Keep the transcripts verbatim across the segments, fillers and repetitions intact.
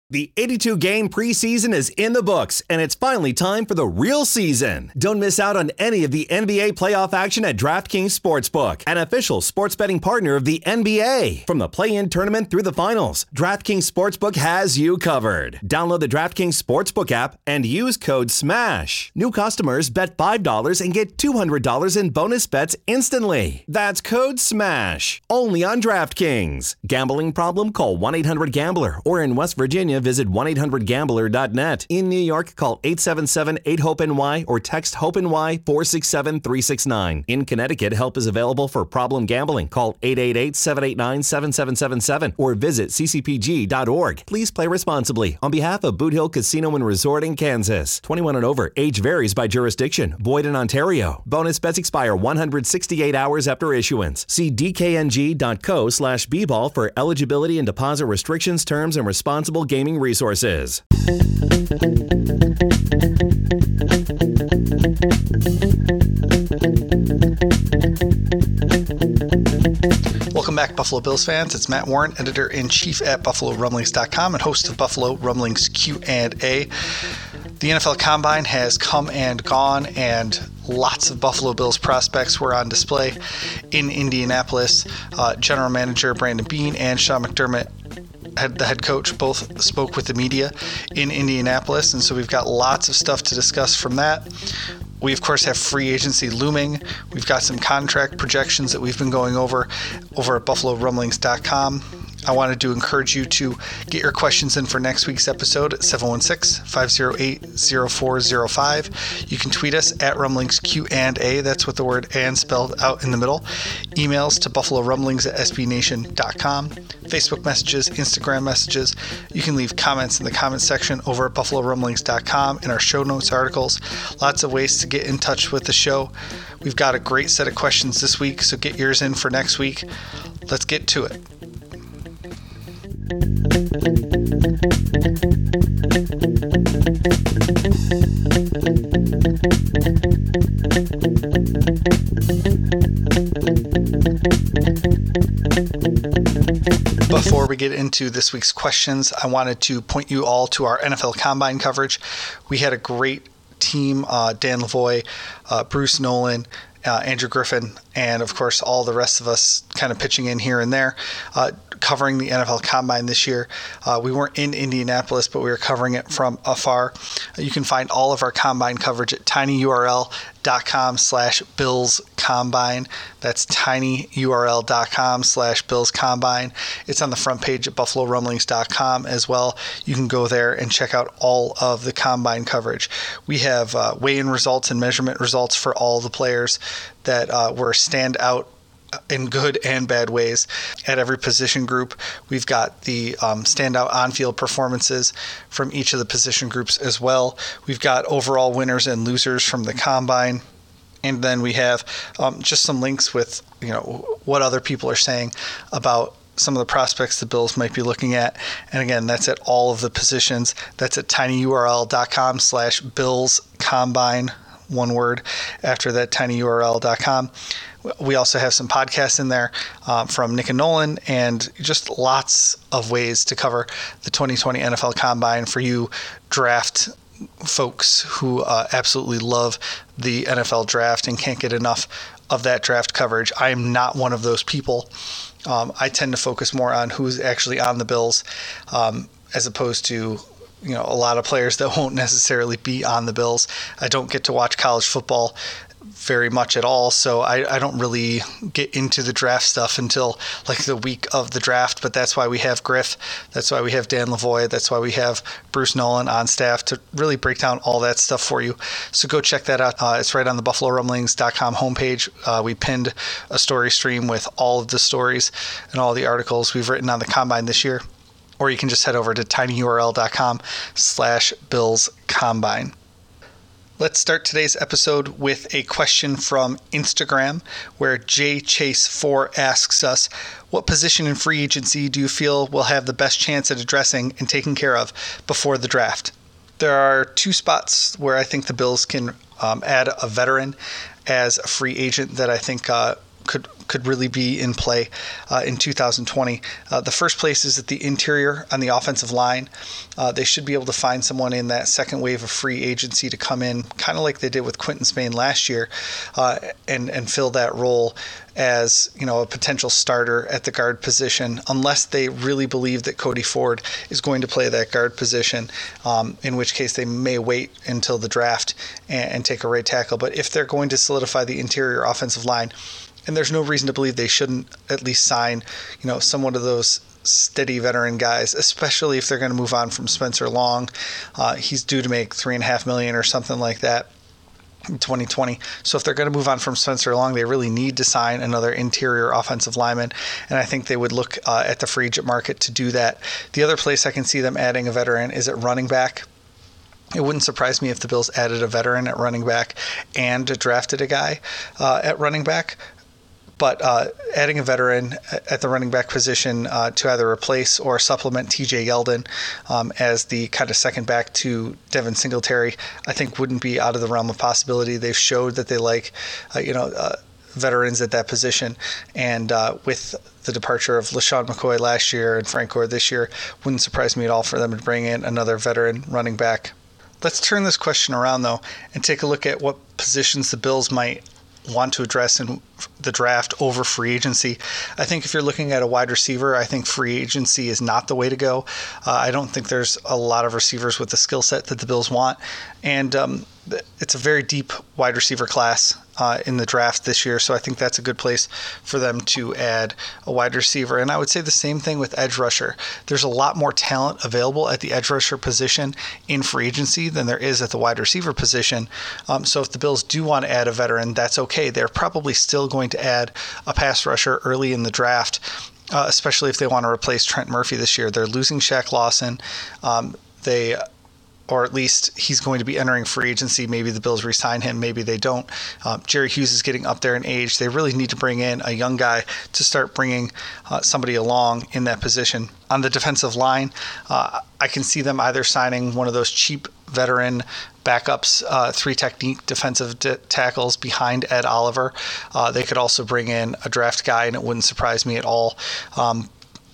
The eighty-two game preseason is in the books, and it's finally time for the real season. Don't miss out on any of the N B A playoff action at DraftKings Sportsbook, an official sports betting partner of the N B A. From the play-in tournament through the finals, DraftKings Sportsbook has you covered. Download the DraftKings Sportsbook app and use code SMASH. New customers bet five dollars and get two hundred dollars in bonus bets instantly. That's code SMASH. Only on DraftKings. Gambling problem? Call one eight hundred gambler, or in West Virginia, visit one eight hundred gambler dot net. In New York, call eight seven seven eight hope N Y or text HOPE-NY four six seven three six nine. In Connecticut, help is available for problem gambling. Call eight eight eight seven eight nine seven seven seven seven or visit c c p g dot org. Please play responsibly. On behalf of Boot Hill Casino and Resort in Kansas. twenty-one and over. Age varies by jurisdiction. Void in Ontario. Bonus bets expire one hundred sixty-eight hours after issuance. See d k n g dot co slash b ball for eligibility and deposit restrictions, terms, and responsible gaming resources. Welcome back, Buffalo Bills fans. It's Matt Warren, editor-in-chief at Buffalo Rumblings dot com and host of Buffalo Rumblings Q and A. The N F L Combine has come and gone, and lots of Buffalo Bills prospects were on display in Indianapolis. Uh, General Manager Brandon Beane and Sean McDermott, Head, the head coach, both spoke with the media in Indianapolis, and so we've got lots of stuff to discuss from that. We, of course, have free agency looming. We've got some contract projections that we've been going over over at Buffalo Rumblings dot com. I wanted to encourage you to get your questions in for next week's episode at seven one six, five oh eight, oh four oh five. You can tweet us at Rumblings Q and A. That's with the word "and" spelled out in the middle. Emails to buffalo rumblings at s b nation dot com. Facebook messages, Instagram messages. You can leave comments in the comments section over at buffalo rumblings dot com in our show notes articles. Lots of ways to get in touch with the show. We've got a great set of questions this week, so get yours in for next week. Let's get to it. Before we get into this week's questions, I wanted to point you all to our N F L Combine coverage. We had a great team, uh, Dan Lavoie, uh, Bruce Nolan, uh, Andrew Griffin, and of course all the rest of us kind of pitching in here and there, uh, covering the N F L Combine this year. Uh, we weren't in Indianapolis, but we were covering it from afar. You can find all of our Combine coverage at tinyurl.com slash Bills Combine. That's tinyurl.com slash Bills Combine. It's on the front page at buffalo rumblings dot com as well. You can go there and check out all of the Combine coverage. We have uh, weigh-in results and measurement results for all the players that uh, were standout in good and bad ways at every position group. We've got the um, standout on-field performances from each of the position groups as well. We've got overall winners and losers from the Combine. And then we have um, just some links with, you know, what other people are saying about some of the prospects the Bills might be looking at. And again, that's at all of the positions. That's at tinyurl.com slash Bills Combine, one word after that, tinyurl dot com. We also have some podcasts in there um, from Nick and Nolan, and just lots of ways to cover the twenty twenty N F L Combine for you draft folks who uh, absolutely love the N F L draft and can't get enough of that draft coverage. I am not one of those people. Um, I tend to focus more on who's actually on the Bills um, as opposed to you know a lot of players that won't necessarily be on the Bills. I don't get to watch college football very much at all, so I, I don't really get into the draft stuff until like the week of the draft, but that's why we have Griff, that's why we have Dan Lavoie, that's why we have Bruce Nolan on staff to really break down all that stuff for you. So go check that out. Uh, it's right on the buffalo rumblings dot com homepage. Uh, we pinned a story stream with all of the stories and all the articles we've written on the Combine this year, or you can just head over to tinyurl.com slash Bills Combine. Let's start today's episode with a question from Instagram, where J Chase four asks us, what position in free agency do you feel will have the best chance at addressing and taking care of before the draft? There are two spots where I think the Bills can um, add a veteran as a free agent that I think uh, could could really be in play uh, in two thousand twenty. Uh, the first place is at the interior on the offensive line. Uh, they should be able to find someone in that second wave of free agency to come in, kind of like they did with Quinton Spain last year, uh, and and fill that role as, you know, a potential starter at the guard position, unless they really believe that Cody Ford is going to play that guard position, um, in which case they may wait until the draft and, and take a right tackle. But if they're going to solidify the interior offensive line, and there's no reason to believe they shouldn't at least sign, you know, someone of those steady veteran guys, especially if they're going to move on from Spencer Long. Uh, he's due to make three and a half million or something like that in twenty twenty. So if they're going to move on from Spencer Long, they really need to sign another interior offensive lineman, and I think they would look uh, at the free agent market to do that. The other place I can see them adding a veteran is at running back. It wouldn't surprise me if the Bills added a veteran at running back and drafted a guy uh, at running back. But uh, adding a veteran at the running back position uh, to either replace or supplement T J Yeldon um, as the kind of second back to Devin Singletary, I think wouldn't be out of the realm of possibility. They've showed that they like, uh, you know, uh, veterans at that position. And uh, with the departure of LaShawn McCoy last year and Frank Gore this year, wouldn't surprise me at all for them to bring in another veteran running back. Let's turn this question around, though, and take a look at what positions the Bills might want to address in the draft over free agency. I think if you're looking at a wide receiver, I think free agency is not the way to go. Uh, I don't think there's a lot of receivers with the skill set that the Bills want. And um, it's a very deep wide receiver class uh, in the draft this year. So I think that's a good place for them to add a wide receiver. And I would say the same thing with edge rusher. There's a lot more talent available at the edge rusher position in free agency than there is at the wide receiver position. Um, so if the Bills do want to add a veteran, that's okay. They're probably still going to add a pass rusher early in the draft, uh, especially if they want to replace Trent Murphy this year. They're losing Shaq Lawson. Um, they... or at least he's going to be entering free agency. Maybe the Bills re-sign him, maybe they don't. Um, Jerry Hughes is getting up there in age. They really need to bring in a young guy to start bringing uh, somebody along in that position. On the defensive line, uh, I can see them either signing one of those cheap veteran backups, uh, three technique defensive d- tackles behind Ed Oliver. Uh, they could also bring in a draft guy, and it wouldn't surprise me at all. Um,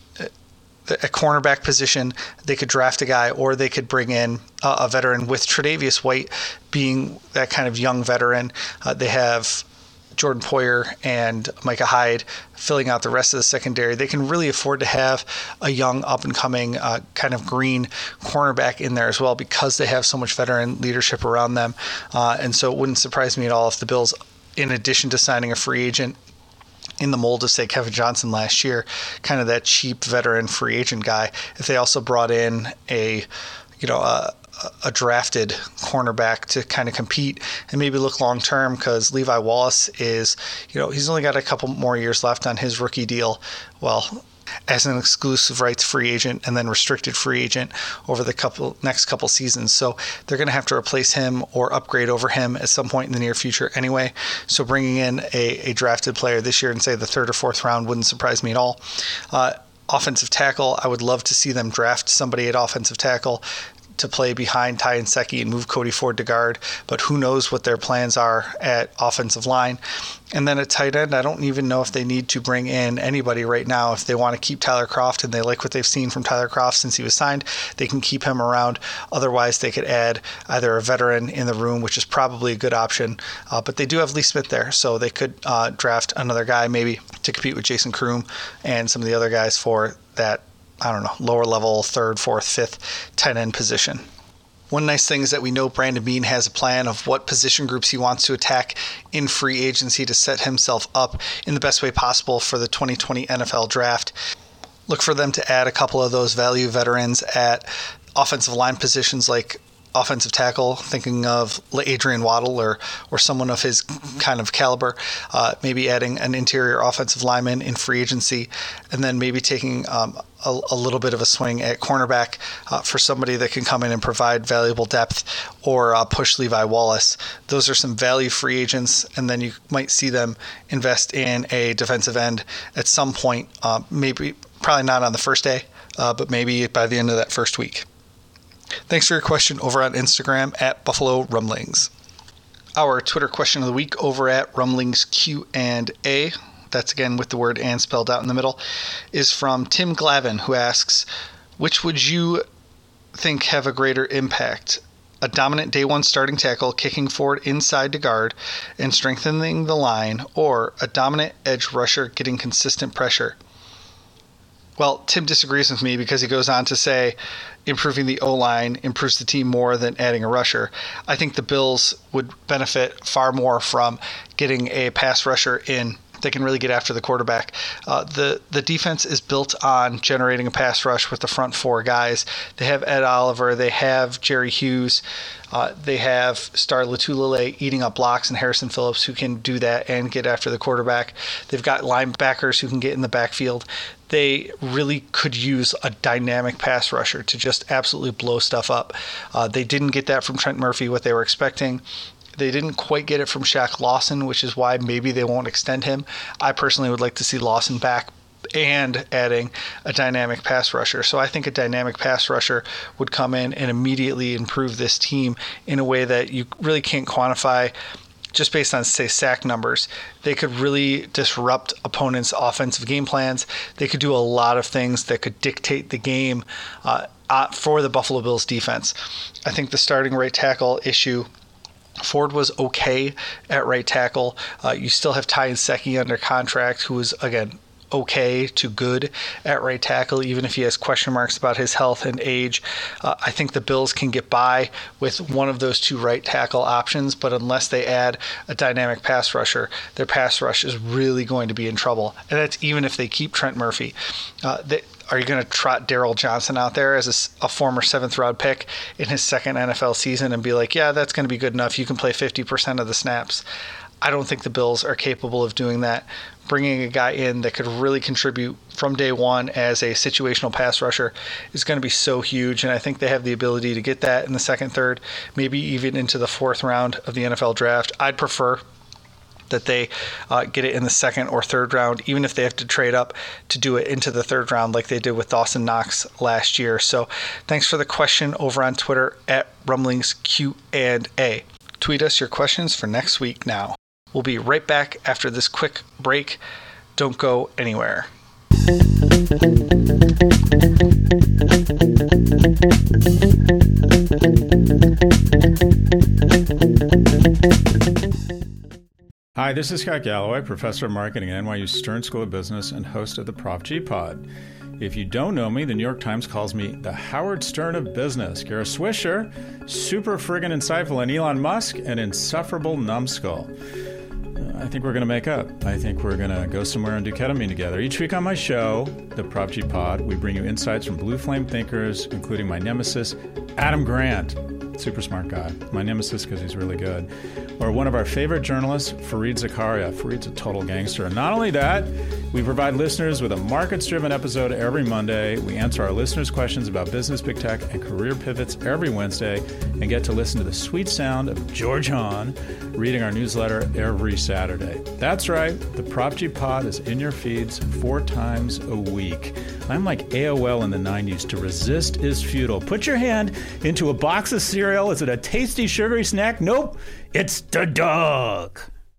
A cornerback position, they could draft a guy, or they could bring in uh, a veteran, with Tre'Davious White being that kind of young veteran. Uh, they have Jordan Poyer and Micah Hyde filling out the rest of the secondary. They can really afford to have a young, up-and-coming uh, kind of green cornerback in there as well, because they have so much veteran leadership around them. Uh, and so it wouldn't surprise me at all if the Bills, in addition to signing a free agent in the mold of, say, Kevin Johnson last year, kind of that cheap veteran free agent guy, if they also brought in a, you know, a, a drafted cornerback to kind of compete and maybe look long term, because Levi Wallace is, you know, he's only got a couple more years left on his rookie deal. Well, as an exclusive rights free agent and then restricted free agent over the couple next couple seasons. So they're going to have to replace him or upgrade over him at some point in the near future anyway. So bringing in a, a drafted player this year in, say, the third or fourth round wouldn't surprise me at all. Uh, offensive tackle, I would love to see them draft somebody at offensive tackle to play behind Ty Nsekhe and move Cody Ford to guard, but who knows what their plans are at offensive line. And then at tight end, I don't even know if they need to bring in anybody right now. If they want to keep Tyler Kroft and they like what they've seen from Tyler Kroft since he was signed, they can keep him around. Otherwise, they could add either a veteran in the room, which is probably a good option, uh, but they do have Lee Smith there, so they could uh, draft another guy maybe to compete with Jason Kroom and some of the other guys for that, I don't know, lower level, third, fourth, fifth, tight end position. One nice thing is that we know Brandon Beane has a plan of what position groups he wants to attack in free agency to set himself up in the best way possible for the twenty twenty N F L draft. Look for them to add a couple of those value veterans at offensive line positions like offensive tackle, thinking of Adrian Waddle or or someone of his kind of caliber, uh, maybe adding an interior offensive lineman in free agency, and then maybe taking um, a, a little bit of a swing at cornerback uh, for somebody that can come in and provide valuable depth, or uh, push Levi Wallace. Those are some value free agents, and then you might see them invest in a defensive end at some point, uh, maybe probably not on the first day, uh, but maybe by the end of that first week. Thanks for your question over on Instagram at Buffalo Rumblings. Our Twitter question of the week over at Rumblings Q and A that's again with the word and spelled out in the middle, is from Tim Glavin, who asks, which would you think have a greater impact? A dominant day one starting tackle kicking forward inside to guard and strengthening the line, or a dominant edge rusher getting consistent pressure? Well, Tim disagrees with me because he goes on to say improving the O-line improves the team more than adding a rusher. I think the Bills would benefit far more from getting a pass rusher in. They can really get after the quarterback. Uh, the the defense is built on generating a pass rush with the front four guys. They have Ed Oliver. They have Jerry Hughes. Uh, they have Star Lotulelei eating up blocks and Harrison Phillips, who can do that and get after the quarterback. They've got linebackers who can get in the backfield. They really could use a dynamic pass rusher to just absolutely blow stuff up. Uh, they didn't get that from Trent Murphy, what they were expecting. They didn't quite get it from Shaq Lawson, which is why maybe they won't extend him. I personally would like to see Lawson back and adding a dynamic pass rusher. So I think a dynamic pass rusher would come in and immediately improve this team in a way that you really can't quantify just based on, say, sack numbers. They could really disrupt opponents' offensive game plans. They could do a lot of things that could dictate the game uh, uh, for the Buffalo Bills defense. I think the starting right tackle issue, Ford was okay at right tackle. Uh, you still have Ty Nsekhe under contract, who is, again, okay to good at right tackle, even if he has question marks about his health and age. Uh, I think the Bills can get by with one of those two right tackle options, but unless they add a dynamic pass rusher, their pass rush is really going to be in trouble. And that's even if they keep Trent Murphy. Uh, they, Are you going to trot Daryl Johnson out there as a, a former seventh round pick in his second N F L season and be like, yeah, that's going to be good enough. You can play fifty percent of the snaps. I don't think the Bills are capable of doing that. Bringing a guy in that could really contribute from day one as a situational pass rusher is going to be so huge, and I think they have the ability to get that in the second, third, maybe even into the fourth round of the N F L draft. I'd prefer that they uh, get it in the second or third round, even if they have to trade up to do it into the third round like they did with Dawson Knox last year. So thanks for the question over on Twitter at Rumblings Q and A. Tweet us your questions for next week now. We'll be right back after this quick break. Don't go anywhere. Hi, this is Scott Galloway, professor of marketing at N Y U Stern School of Business and host of the Prof G Pod. If you don't know me, the New York Times calls me the Howard Stern of business. Kara Swisher, super friggin' insightful, and Elon Musk, an insufferable numbskull. I think we're going to make up. I think we're going to go somewhere and do ketamine together. Each week on my show, the Prop G Pod, we bring you insights from blue flame thinkers, including my nemesis, Adam Grant. Super smart guy. My nemesis because he's really good. Or one of our favorite journalists, Fareed Zakaria. Fareed's a total gangster. And not only that, we provide listeners with a markets-driven episode every Monday. We answer our listeners' questions about business, big tech, and career pivots every Wednesday, and get to listen to the sweet sound of George Hahn reading our newsletter every Saturday. That's right. The Prop G Pod is in your feeds four times a week. I'm like A O L in the nineties. To resist is futile. Put your hand into a box of cereal. Is it a tasty, sugary snack? Nope. It's the dog.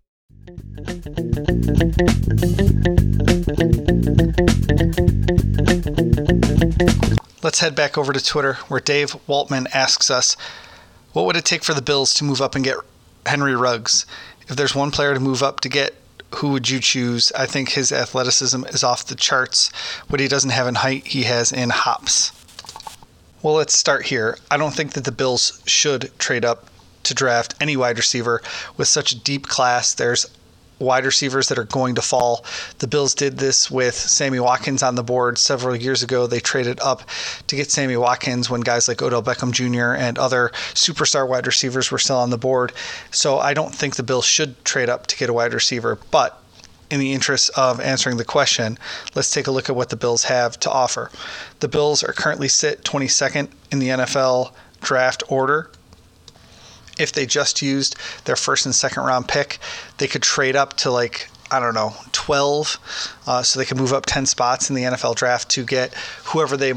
Let's head back over to Twitter, where Dave Waltman asks us, what would it take for the Bills to move up and get Henry Ruggs? If there's one player to move up to get, who would you choose? I think his athleticism is off the charts. What he doesn't have in height, he has in hops. Well, let's start here. I don't think that the Bills should trade up to draft any wide receiver with such a deep class. There's wide receivers that are going to fall. The Bills did this with Sammy Watkins on the board several years ago. They traded up to get Sammy Watkins when guys like Odell Beckham Junior and other superstar wide receivers were still on the board. So I don't think the Bills should trade up to get a wide receiver. But in the interest of answering the question, let's take a look at what the Bills have to offer. The Bills are currently sit twenty-second in the N F L draft order. If they just used their first and second round pick, they could trade up to like, I don't know, twelve, uh, so they could move up ten spots in the N F L draft to get whoever they might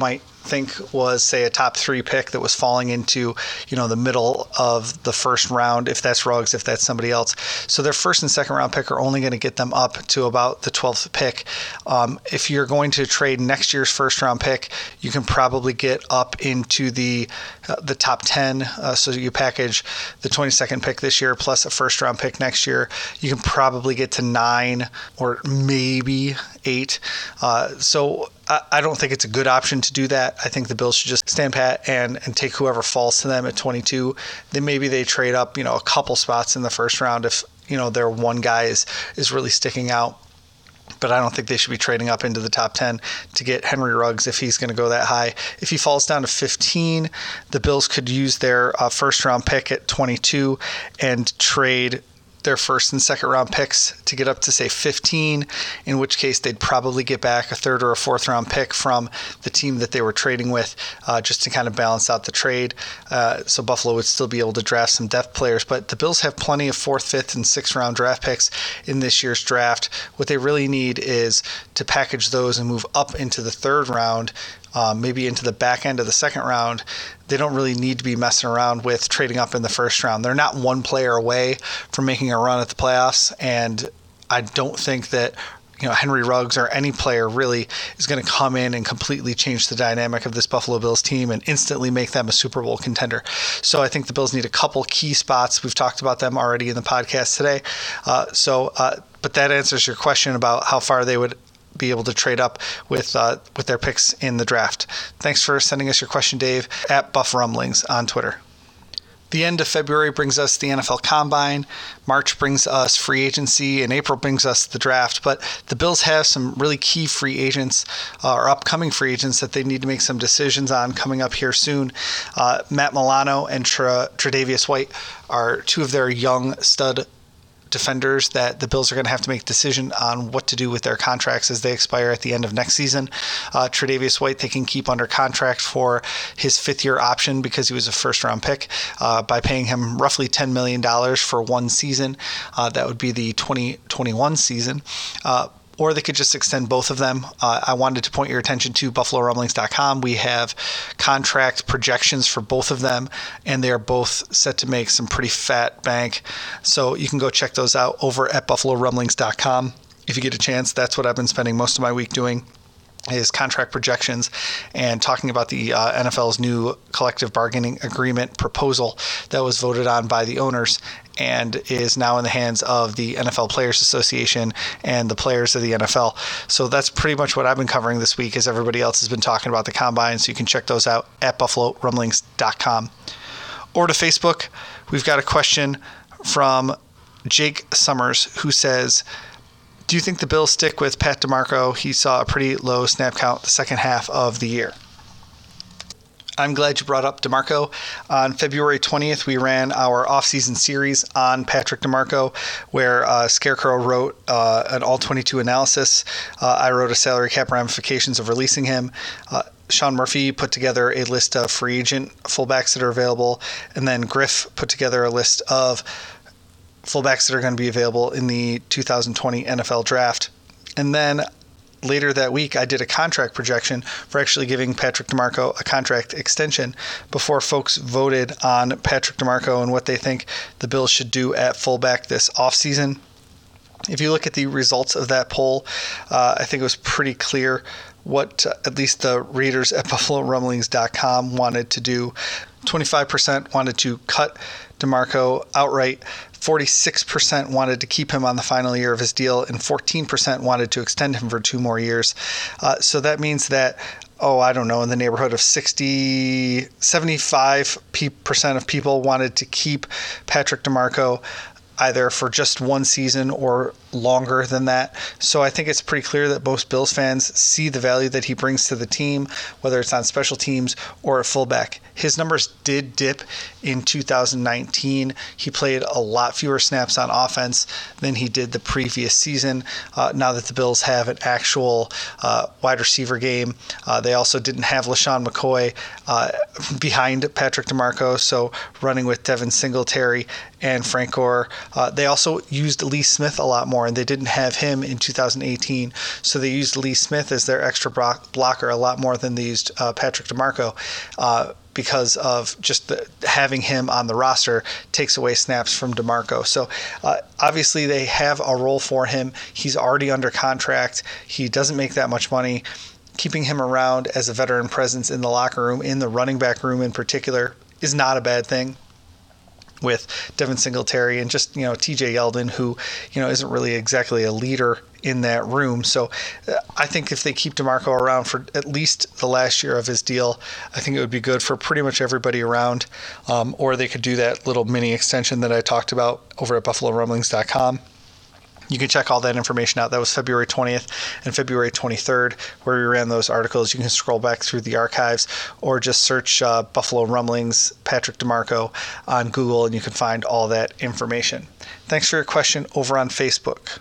think was, say, a top three pick that was falling into, you know, the middle of the first round, if that's Ruggs, if that's somebody else. So their first and second round pick are only going to get them up to about the twelfth pick. Um, if you're going to trade next year's first round pick, you can probably get up into the uh, the top ten. Uh, so you package the twenty-second pick this year plus a first round pick next year. You can probably get to nine or maybe eight. Uh, so I, I don't think it's a good option to do that. I think the Bills should just stand pat and, and take whoever falls to them at twenty-two. Then maybe they trade up, you know, a couple spots in the first round if, you know, their one guy is, is really sticking out. But I don't think they should be trading up into the top ten to get Henry Ruggs if he's going to go that high. If he falls down to fifteen, the Bills could use their uh, first round pick at twenty-two and trade their first and second round picks to get up to, say, fifteen, in which case they'd probably get back a third or a fourth round pick from the team that they were trading with, uh, just to kind of balance out the trade. Uh, so Buffalo would still be able to draft some depth players, but the Bills have plenty of fourth, fifth, and sixth round draft picks in this year's draft. What they really need is to package those and move up into the third round, Uh, maybe into the back end of the second round. They don't really need to be messing around with trading up in the first round. They're not one player away from making a run at the playoffs, and I don't think that, you know, Henry Ruggs or any player really is going to come in and completely change the dynamic of this Buffalo Bills team and instantly make them a Super Bowl contender. So I think the Bills need a couple key spots. We've talked about them already in the podcast today. Uh, so, uh, but that answers your question about how far they would be able to trade up with uh, with their picks in the draft. Thanks for sending us your question, Dave, at Buff Rumblings on Twitter. The end of February brings us the N F L Combine. March brings us free agency, and April brings us the draft. But the Bills have some really key free agents, uh, or upcoming free agents, that they need to make some decisions on coming up here soon. Uh, Matt Milano and Tra- Tre'Davious White are two of their young stud defenders that the Bills are going to have to make a decision on what to do with their contracts as they expire at the end of next season. Uh, Tre'Davious White, they can keep under contract for his fifth-year option because he was a first-round pick uh, by paying him roughly ten million dollars for one season. Uh, that would be the twenty twenty-one season. Uh, Or they could just extend both of them. Uh, I wanted to point your attention to Buffalo Rumblings dot com. We have contract projections for both of them, and they are both set to make some pretty fat bank. So you can go check those out over at Buffalo Rumblings dot com. If you get a chance, that's what I've been spending most of my week doing, is contract projections and talking about the uh, N F L's new collective bargaining agreement proposal that was voted on by the owners and is now in the hands of the N F L Players Association and the players of the N F L. So that's pretty much what I've been covering this week, as everybody else has been talking about the Combine. So you can check those out at Buffalo Rumblings dot com. Or to Facebook, we've got a question from Jake Summers, who says, do you think the Bills stick with Pat DeMarco? He saw a pretty low snap count the second half of the year. I'm glad you brought up DeMarco. On February twentieth, we ran our offseason series on Patrick DeMarco, where uh, Scarecrow wrote uh, an all twenty-two analysis. Uh, I wrote a salary cap ramifications of releasing him. Uh, Sean Murphy put together a list of free agent fullbacks that are available, and then Griff put together a list of fullbacks that are going to be available in the two thousand twenty N F L draft. And then later that week, I did a contract projection for actually giving Patrick DeMarco a contract extension before folks voted on Patrick DeMarco and what they think the Bills should do at fullback this offseason. If you look at the results of that poll, uh, I think it was pretty clear what uh, at least the readers at Buffalo Rumblings dot com wanted to do. twenty-five percent wanted to cut DeMarco outright, forty-six percent wanted to keep him on the final year of his deal, and fourteen percent wanted to extend him for two more years. Uh, so that means that, oh, I don't know, in the neighborhood of sixty, seventy-five percent of people wanted to keep Patrick DeMarco either for just one season or longer than that. So I think it's pretty clear that most Bills fans see the value that he brings to the team, whether it's on special teams or at fullback. His numbers did dip in two thousand nineteen. He played a lot fewer snaps on offense than he did the previous season. Uh, now that the Bills have an actual uh, wide receiver game, uh, they also didn't have LaShawn McCoy uh, behind Patrick DeMarco, so running with Devin Singletary and Frank Gore Uh, they also used Lee Smith a lot more, and they didn't have him in two thousand eighteen, so they used Lee Smith as their extra blocker a lot more than they used uh, Patrick DeMarco. Uh, because of just the, having him on the roster takes away snaps from DeMarco. So uh, obviously they have a role for him. He's already under contract. He doesn't make that much money. Keeping him around as a veteran presence in the locker room, in the running back room in particular, is not a bad thing, with Devin Singletary and just, you know, T J Yeldon, who, you know, isn't really exactly a leader in that room. So uh, I think if they keep DeMarco around for at least the last year of his deal, I think it would be good for pretty much everybody around. Um, or they could do that little mini extension that I talked about over at buffalo rumblings dot com. You can check all that information out. That was February twentieth and February twenty-third, where we ran those articles. You can scroll back through the archives or just search uh, Buffalo Rumblings Patrick DeMarco on Google, and you can find all that information. Thanks for your question over on Facebook.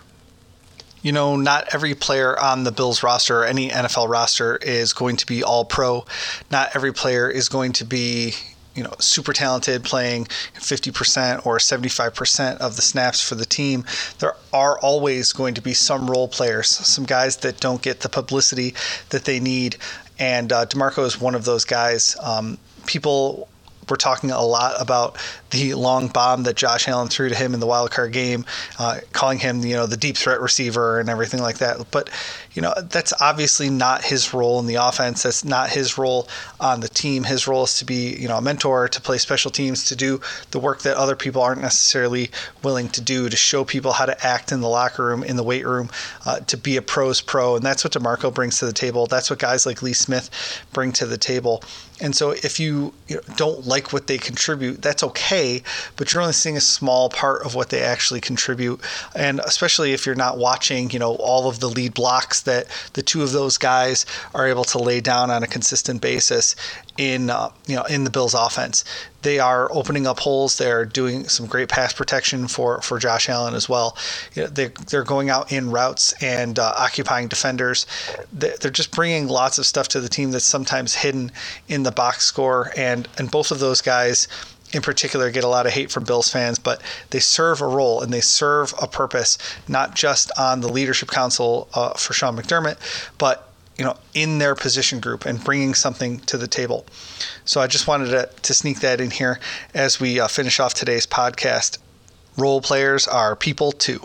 You know, not every player on the Bills roster or any N F L roster is going to be all pro. Not every player is going to be, you know, super talented, playing fifty percent or seventy-five percent of the snaps for the team. There are always going to be some role players, some guys that don't get the publicity that they need. And uh, DeMarco is one of those guys. Um, people were talking a lot about the long bomb that Josh Allen threw to him in the wild card game, uh, calling him, you know, the deep threat receiver and everything like that. But, you know, that's obviously not his role in the offense. That's not his role on the team. His role is to be, you know, a mentor, to play special teams, to do the work that other people aren't necessarily willing to do, to show people how to act in the locker room, in the weight room, uh, to be a pro's pro. And that's what DeMarco brings to the table. That's what guys like Lee Smith bring to the table. And so if you, you know, don't like what they contribute, that's okay, but you're only seeing a small part of what they actually contribute. And especially if you're not watching, you know, all of the lead blocks that the two of those guys are able to lay down on a consistent basis in, uh, you know, in the Bills offense. They are opening up holes. They're doing some great pass protection for, for Josh Allen as well. You know, they, they're going out in routes and uh, occupying defenders. They're just bringing lots of stuff to the team that's sometimes hidden in the box score. And, and both of those guys in particular get a lot of hate from Bills fans, but they serve a role and they serve a purpose, not just on the leadership council uh, for Sean McDermott, but you know, in their position group and bringing something to the table. So I just wanted to, to sneak that in here as we uh, finish off today's podcast. Role players are people too.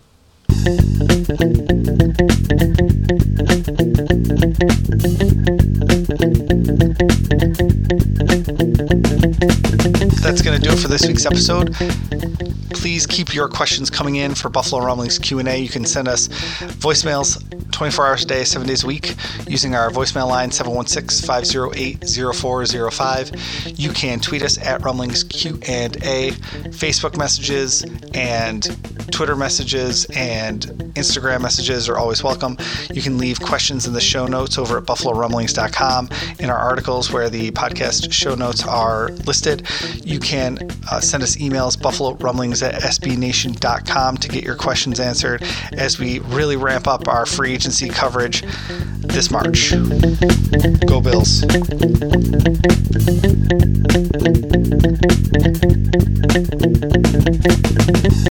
That's going to do it for this week's episode. Please keep your questions coming in for Buffalo Rumblings Q and A. You can send us voicemails twenty-four hours a day, seven days a week, using our voicemail line seven one six, five oh eight, oh four oh five. You can tweet us at Rumblings Q and A. Facebook messages and Twitter messages and Instagram messages are always welcome. You can leave questions in the show notes over at buffalo rumblings dot com in our articles where the podcast show notes are listed. You can uh, send us emails, buffalo rumblings at s b nation dot com, to get your questions answered as we really ramp up our free agency coverage this March. Go Bills.